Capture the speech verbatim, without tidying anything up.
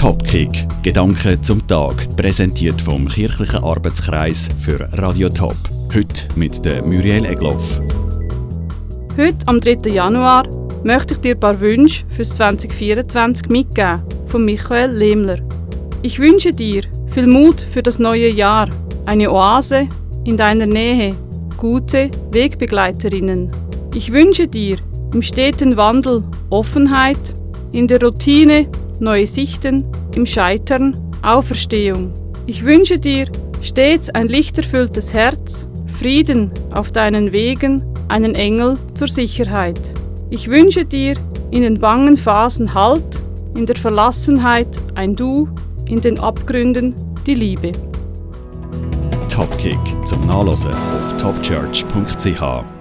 Topkick, Gedanken zum Tag, präsentiert vom Kirchlichen Arbeitskreis für Radio Top. Heute mit der Muriel Egloff. Heute, am dritten Januar, möchte ich dir ein paar Wünsche für zwanzig vierundzwanzig mitgeben, von Michael Lehmler. Ich wünsche dir viel Mut für das neue Jahr, eine Oase in deiner Nähe, gute Wegbegleiterinnen. Ich wünsche dir im steten Wandel Offenheit, in der Routine neue Sichten, im Scheitern Auferstehung. Ich wünsche dir stets ein lichterfülltes Herz, Frieden auf deinen Wegen, einen Engel zur Sicherheit. Ich wünsche dir in den bangen Phasen Halt, in der Verlassenheit ein Du, in den Abgründen die Liebe. Topkick zum Nachlesen auf topchurch punkt c h.